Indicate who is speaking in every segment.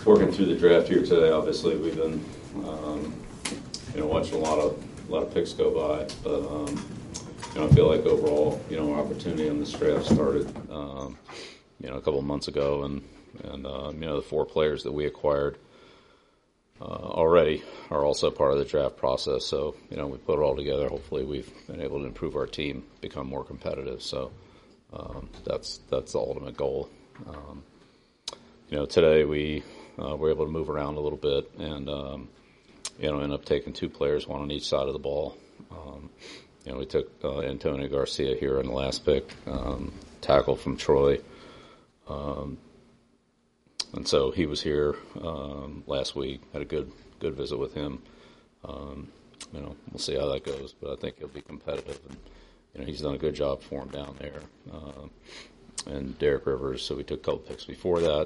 Speaker 1: working through the draft here today. Obviously, we've been watching a lot of picks go by, but I feel like overall, our opportunity on this draft started a couple of months ago, and the 4 players that we acquired already are also part of the draft process. So we put it all together. Hopefully, we've been able to improve our team, become more competitive. So that's the ultimate goal. Today we were able to move around a little bit and end up taking 2 players, one on each side of the ball. We took Antonio Garcia here in the last pick, tackle from Troy. And so he was here last week. Had a good visit with him. We'll see how that goes, but I think he'll be competitive. And he's done a good job for him down there. And Derek Rivers. So we took a couple picks before that.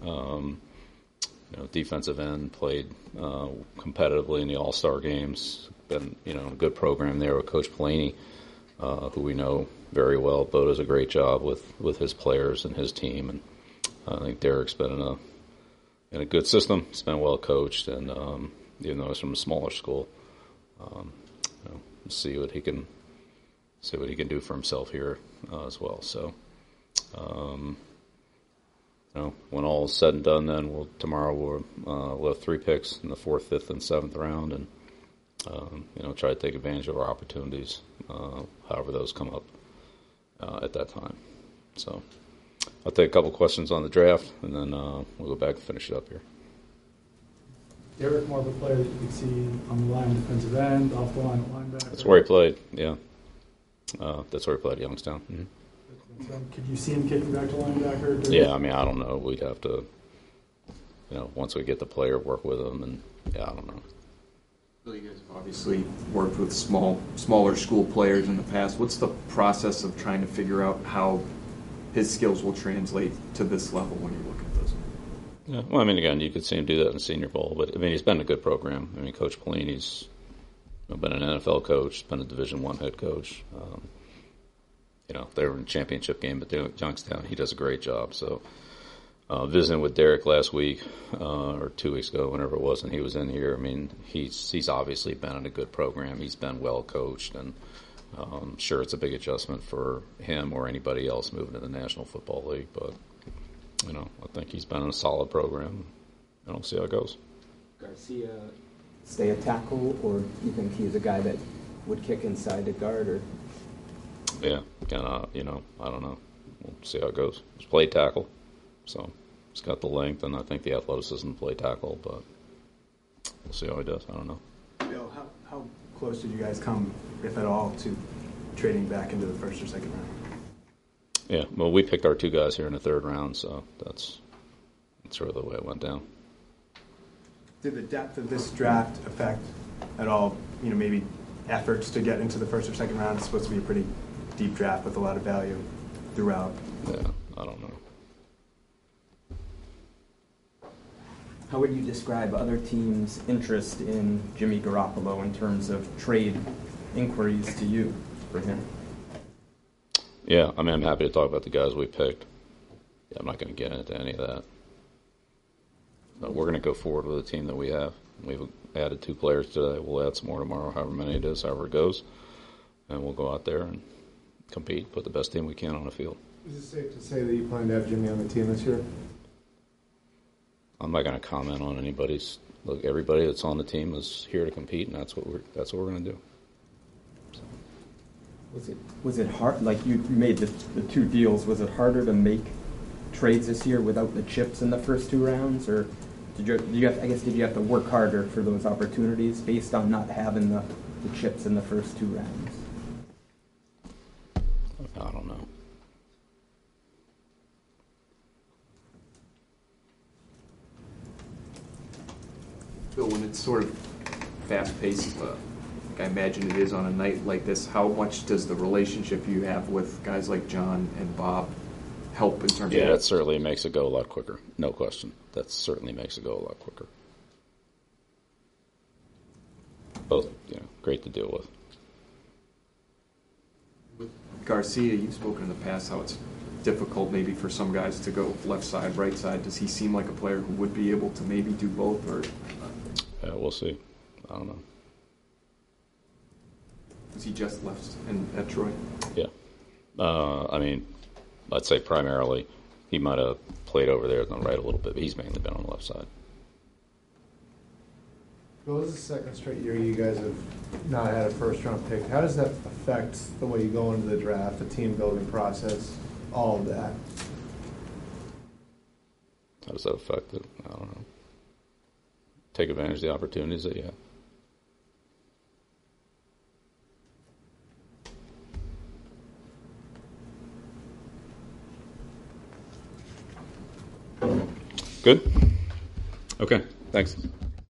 Speaker 1: Defensive end, played competitively in the All-Star games. Been a good program there with Coach Pelini, who we know very well. Bo does a great job with his players and his team, and I think Derek's been in a good system. He's been well coached, and even though he's from a smaller school, we'll see what he can do for himself here as well. So, when all is said and done, then tomorrow we'll have 3 picks in the 4th, 5th, and 7th round, and try to take advantage of our opportunities, however those come up at that time. So I'll take a couple questions on the draft, and then we'll go back and finish it up here.
Speaker 2: Derek, more of a player that you could see on the line, defensive end, off the line at linebacker.
Speaker 1: That's where he played, yeah. That's where he played at Youngstown. Mm-hmm.
Speaker 2: Could you see him kicking back to linebacker?
Speaker 1: Yeah, I don't know. We'd have to, once we get the player, work with him, and I don't know.
Speaker 3: So you guys have obviously worked with smaller school players in the past. What's the process of trying to figure out how his skills will translate to this level when you look at this?
Speaker 1: Yeah, well, again, you could see him do that in Senior Bowl, but he's been a good program. Coach Pelini's been an NFL coach, been a Division I head coach. They were in the championship game at Youngstown. He does a great job. So, visiting with Derek last week or 2 weeks ago, whenever it was, and he was in here. He's obviously been in a good program. He's been well coached, and sure, it's a big adjustment for him or anybody else moving to the National Football League. But I think he's been in a solid program. We'll see how it goes.
Speaker 4: Garcia stay a tackle, or do you think he's a guy that would kick inside the guard? Or
Speaker 1: yeah, I don't know. We'll see how it goes. He's played tackle, so he's got the length and I think the athleticism to play tackle, but we'll see how he does. I don't know.
Speaker 2: Bill, how close did you guys come, if at all, to trading back into the 1st or 2nd round?
Speaker 1: Yeah, well, we picked our 2 guys here in the 3rd round, so that's sort of the way it went down.
Speaker 2: Did the depth of this draft affect at all, maybe efforts to get into the 1st or 2nd round? It's supposed to be a pretty deep draft with a lot of value throughout.
Speaker 1: Yeah, I don't know.
Speaker 4: How would you describe other teams' interest in Jimmy Garoppolo in terms of trade inquiries to you for him?
Speaker 1: Yeah, I'm happy to talk about the guys we picked. Yeah, I'm not going to get into any of that. But we're going to go forward with the team that we have. We've added 2 players today. We'll add some more tomorrow, however many it is, however it goes. And we'll go out there and compete, put the best team we can on the field.
Speaker 5: Is it safe to say that you plan to have Jimmy on the team this year?
Speaker 1: I'm not going to comment on anybody's. Look, everybody that's on the team is here to compete, and that's what we're going to do.
Speaker 4: So. Was it hard? Like you made the 2 deals. Was it harder to make trades this year without the chips in the first 2 rounds, or did you have to work harder for those opportunities based on not having the chips in the first 2 rounds?
Speaker 1: I don't know.
Speaker 3: Bill, when it's sort of fast-paced, like I imagine it is on a night like this, how much does the relationship you have with guys like John and Bob help in terms of...
Speaker 1: Yeah, that certainly makes it go a lot quicker. No question. That certainly makes it go a lot quicker. Both, great to deal with.
Speaker 3: With Garcia, you've spoken in the past how it's difficult maybe for some guys to go left side, right side. Does he seem like a player who would be able to maybe do both, or
Speaker 1: Yeah, we'll see. I don't know.
Speaker 3: was he just left at Troy?
Speaker 1: Yeah. I mean, I'd say primarily he might have played over there on the right a little bit, but he's mainly been on the left side.
Speaker 5: Well, this is the second straight year you guys have not had a first-round pick. How does that affect the way you go into the draft, the team-building process, all of that?
Speaker 1: How does that affect it? I don't know. Take advantage of the opportunities that you have. Good? Okay, thanks.